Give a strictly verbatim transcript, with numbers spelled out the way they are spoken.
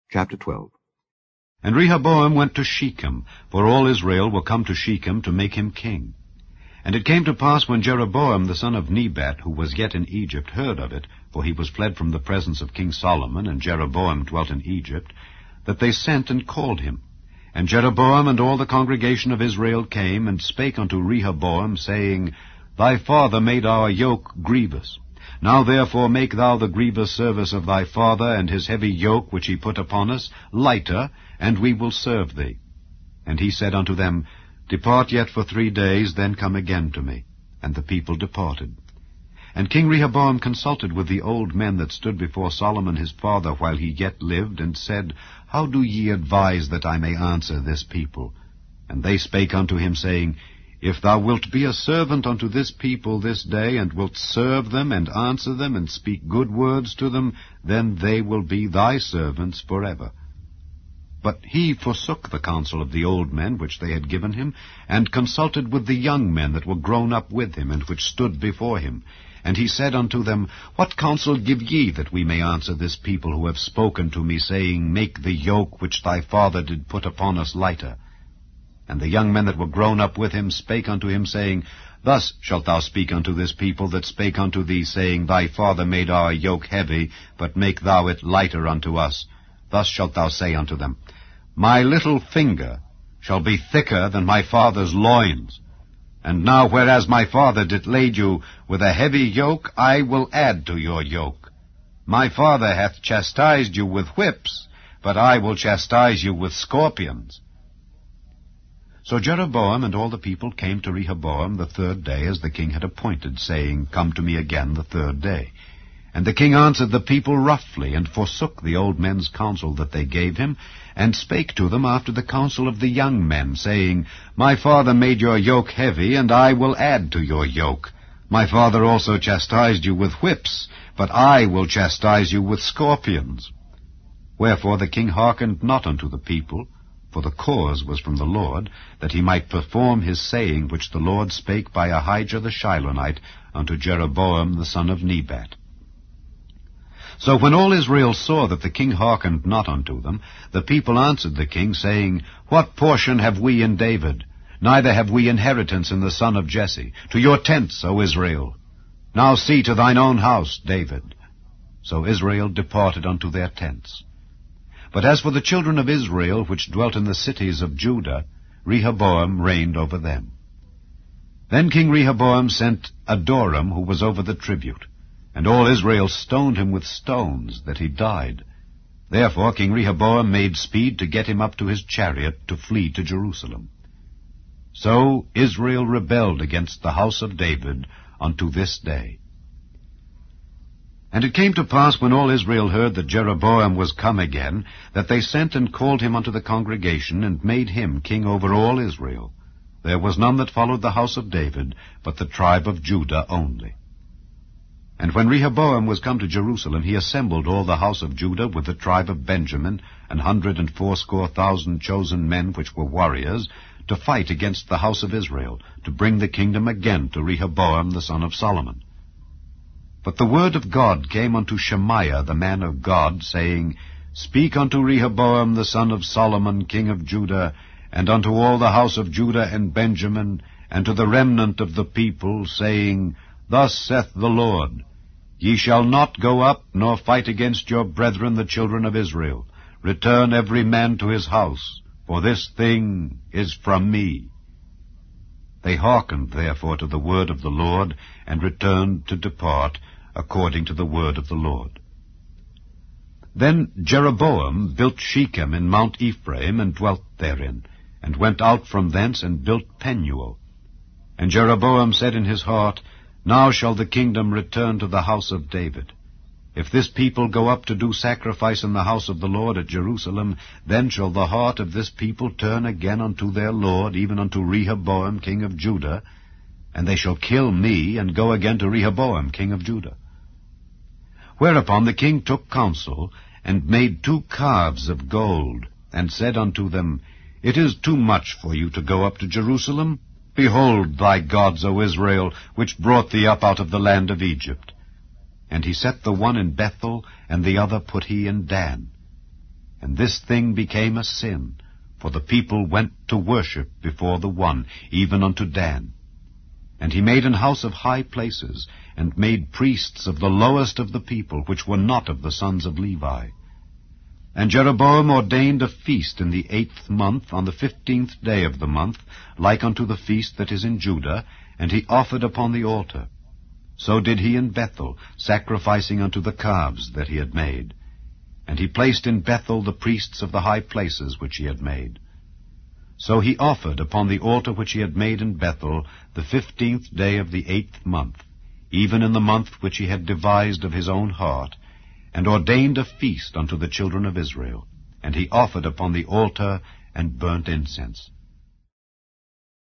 Chapter twelve. And Rehoboam went to Shechem, for all Israel were come to Shechem to make him king. And it came to pass, when Jeroboam the son of Nebat, who was yet in Egypt, heard of it, for he was fled from the presence of King Solomon, and Jeroboam dwelt in Egypt, that they sent and called him. And Jeroboam and all the congregation of Israel came, and spake unto Rehoboam, saying, Thy father made our yoke grievous. Now therefore make thou the grievous service of thy father, and his heavy yoke which he put upon us, lighter, and we will serve thee. And he said unto them, Depart yet for three days, then come again to me. And the people departed. And King Rehoboam consulted with the old men that stood before Solomon his father while he yet lived, and said, How do ye advise that I may answer this people? And they spake unto him, saying, If thou wilt be a servant unto this people this day, and wilt serve them, and answer them, and speak good words to them, then they will be thy servants forever. But he forsook the counsel of the old men which they had given him, and consulted with the young men that were grown up with him, and which stood before him. And he said unto them, What counsel give ye, that we may answer this people who have spoken to me, saying, Make the yoke which thy father did put upon us lighter? And the young men that were grown up with him spake unto him, saying, Thus shalt thou speak unto this people that spake unto thee, saying, Thy father made our yoke heavy, but make thou it lighter unto us. Thus shalt thou say unto them, My little finger shall be thicker than my father's loins. And now, whereas my father did lade you with a heavy yoke, I will add to your yoke. My father hath chastised you with whips, but I will chastise you with scorpions. So Jeroboam and all the people came to Rehoboam the third day, as the king had appointed, saying, Come to me again the third day. And the king answered the people roughly, and forsook the old men's counsel that they gave him, and spake to them after the counsel of the young men, saying, My father made your yoke heavy, and I will add to your yoke. My father also chastised you with whips, but I will chastise you with scorpions. Wherefore the king hearkened not unto the people, for the cause was from the Lord, that he might perform his saying which the Lord spake by Ahijah the Shilonite unto Jeroboam the son of Nebat. So when all Israel saw that the king hearkened not unto them, the people answered the king, saying, What portion have we in David? Neither have we inheritance in the son of Jesse. To your tents, O Israel. Now see to thine own house, David. So Israel departed unto their tents. But as for the children of Israel, which dwelt in the cities of Judah, Rehoboam reigned over them. Then King Rehoboam sent Adoram, who was over the tribute. And all Israel stoned him with stones, that he died. Therefore King Rehoboam made speed to get him up to his chariot, to flee to Jerusalem. So Israel rebelled against the house of David unto this day. And it came to pass, when all Israel heard that Jeroboam was come again, that they sent and called him unto the congregation, and made him king over all Israel. There was none that followed the house of David, but the tribe of Judah only. And when Rehoboam was come to Jerusalem, he assembled all the house of Judah with the tribe of Benjamin, an hundred and fourscore thousand chosen men which were warriors, to fight against the house of Israel, to bring the kingdom again to Rehoboam the son of Solomon. But the word of God came unto Shemaiah the man of God, saying, Speak unto Rehoboam the son of Solomon king of Judah, and unto all the house of Judah and Benjamin, and to the remnant of the people, saying, Thus saith the Lord, Ye shall not go up, nor fight against your brethren the children of Israel. Return every man to his house, for this thing is from me. They hearkened therefore to the word of the Lord, and returned to depart, according to the word of the Lord. Then Jeroboam built Shechem in Mount Ephraim, and dwelt therein, and went out from thence, and built Penuel. And Jeroboam said in his heart, Now shall the kingdom return to the house of David. If this people go up to do sacrifice in the house of the Lord at Jerusalem, then shall the heart of this people turn again unto their Lord, even unto Rehoboam king of Judah, and they shall kill me, and go again to Rehoboam king of Judah. Whereupon the king took counsel, and made two calves of gold, and said unto them, It is too much for you to go up to Jerusalem. Behold thy gods, O Israel, which brought thee up out of the land of Egypt. And he set the one in Bethel, and the other put he in Dan. And this thing became a sin, for the people went to worship before the one, even unto Dan. And he made an house of high places, and made priests of the lowest of the people, which were not of the sons of Levi. And Jeroboam ordained a feast in the eighth month, on the fifteenth day of the month, like unto the feast that is in Judah, and he offered upon the altar. So did he in Bethel, sacrificing unto the calves that he had made. And he placed in Bethel the priests of the high places which he had made. So he offered upon the altar which he had made in Bethel the fifteenth day of the eighth month, even in the month which he had devised of his own heart, and ordained a feast unto the children of Israel. And he offered upon the altar and burnt incense.